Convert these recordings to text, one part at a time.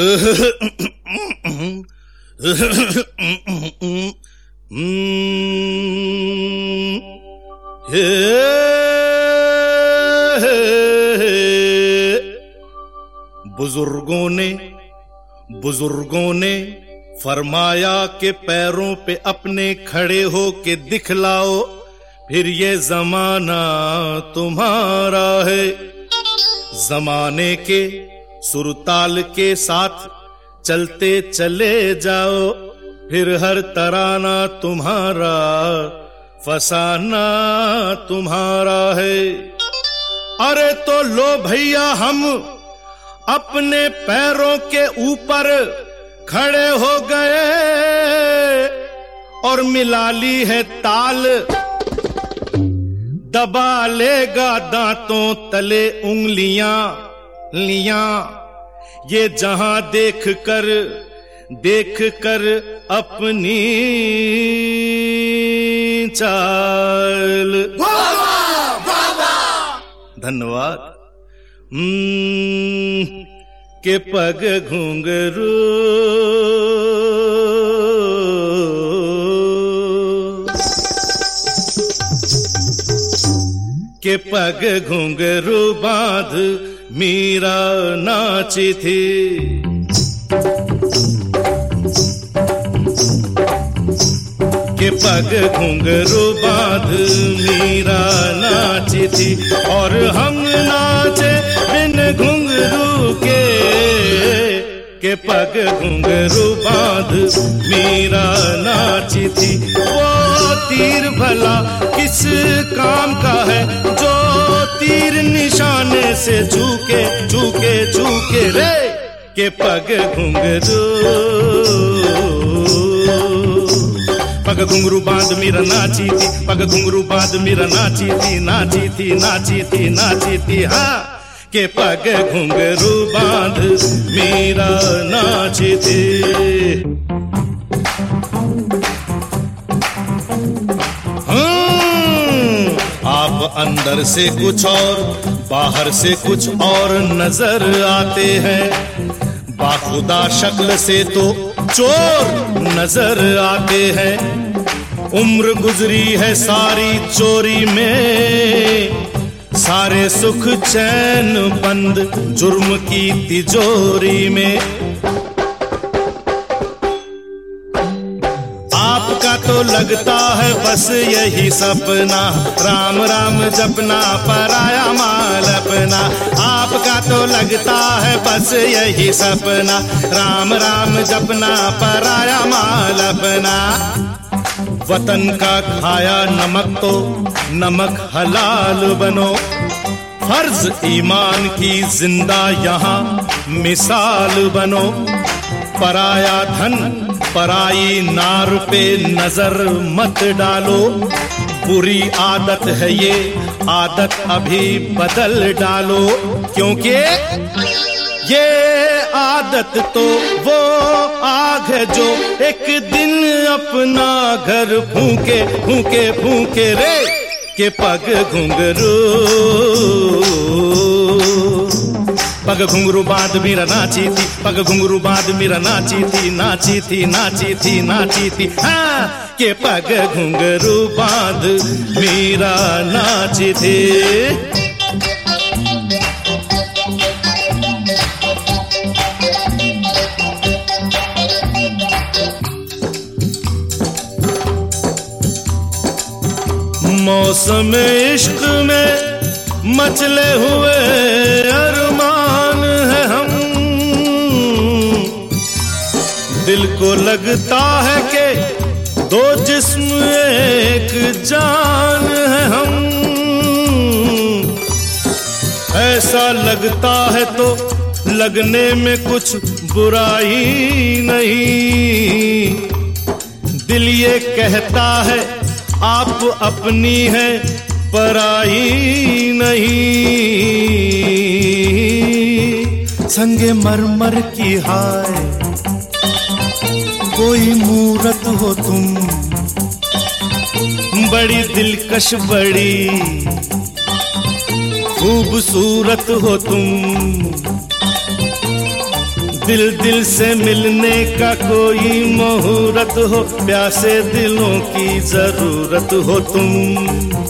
बुजुर्गों ने फरमाया कि पैरों पे अपने खड़े हो के दिखलाओ, फिर ये जमाना तुम्हारा है। जमाने के सुरताल के साथ चलते चले जाओ, फिर हर तराना तुम्हारा, फसाना तुम्हारा है। अरे तो लो भैया, हम अपने पैरों के ऊपर खड़े हो गए और मिला ली है ताल। दबा लेगा दांतों तले उंगलियां लियां, ये जहां देख कर अपनी चाल। धन्यवाद। के पग घुंघरू के पग घुंघरू बांध मीरा नाची थी। के पग घुंघरू बांध मीरा नाची थी, और हम नाचे बिन घुंघरू के पग घुंघरू बांध मीरा नाची थी। वो तीर भला किस काम का है, जो तीर निशाने से चूके चूके चूके रे। के पग घुंघरू पग घुंघरू बांध मीरा नाची थी, पग घुंघरू बांध मीरा नाची थी, नाची थी, नाची थी, नाची थी। हाँ, के पग घुंघरू बांध मीरा नाची थी। आप अंदर से कुछ और बाहर से कुछ और नजर आते हैं, बाखुदा शक्ल से तो चोर नजर आते हैं। उम्र गुजरी है सारी चोरी में, सारे सुख चैन बंद जुर्म की तिजोरी में। आपका तो लगता है बस यही सपना, राम राम जपना पराया माल अपना। आपका तो लगता है बस यही सपना, राम राम जपना पराया माल अपना। वतन का खाया नमक तो नमक हलाल बनो, फर्ज ईमान की जिंदा यहाँ मिसाल बनो। पराया धन पराई नार पे नजर मत डालो, बुरी आदत है ये आदत अभी बदल डालो। क्योंकि ये आदत तो वो आग है जो एक दिन अपना घर फूके फूके फूके रे। के पग घुंघरू पग घुंघरू बांध मीरा नाची थी, पग घुंघरू बांध मीरा नाची थी, नाची थी, नाची थी, नाची थी। हाँ, के पग घुंघरू बांध मीरा नाची थी। मौसम इश्क में मचले हुए अरमान है हम, दिल को लगता है कि दो जिस्म एक जान है हम। ऐसा लगता है तो लगने में कुछ बुराई नहीं, दिल ये कहता है आप अपनी है पराई नहीं। संगे मरमर की हाय कोई मूरत हो तुम, बड़ी दिलकश बड़ी खूबसूरत हो तुम। दिल दिल से मिलने का कोई मुहूर्त हो, प्यासे दिलों की जरूरत हो तुम।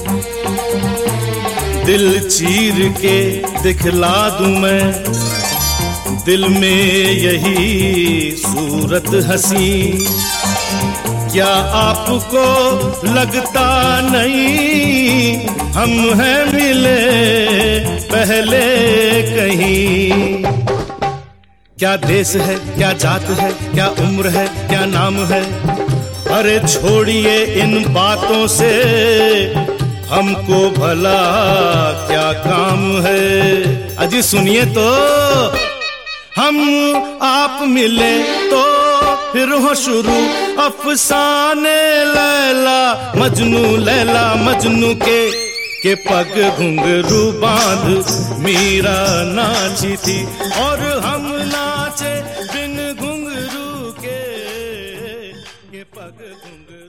दिल चीर के दिखला दूं मैं, दिल में यही सूरत हंसी। क्या आपको लगता नहीं हम हैं मिले पहले कहीं? क्या देश है, क्या जात है, क्या उम्र है, क्या नाम है, अरे छोड़िए इन बातों से, हमको भला क्या काम है। अजी सुनिए तो, हम आप मिले तो फिर हो शुरू अफसाने लैला मजनू के पग घुंघरू बांध मीरा नाची थी और हम नाचे बिन घुंघरू के पग घुंघरू।